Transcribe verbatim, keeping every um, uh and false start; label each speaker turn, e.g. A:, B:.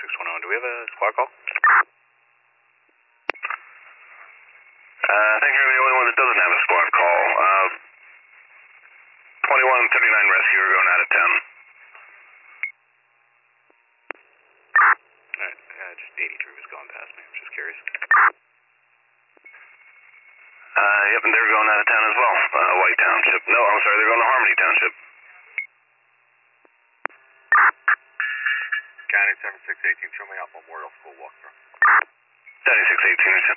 A: six one zero. Do we have a squad call?
B: Uh, I think you're the only one that doesn't have a squad call. Uh, twenty-one thirty-nine rescue, we're going out of ten.
A: Alright, uh, just eighty-three was going past me. I'm just curious.
B: Uh, yep, and they're going out of town as well. Uh, White Township. No, I'm sorry, they're going to Harmony Township.
C: County seven six one eight, show me out Memorial School walkthrough.
B: seventy-six eighteen,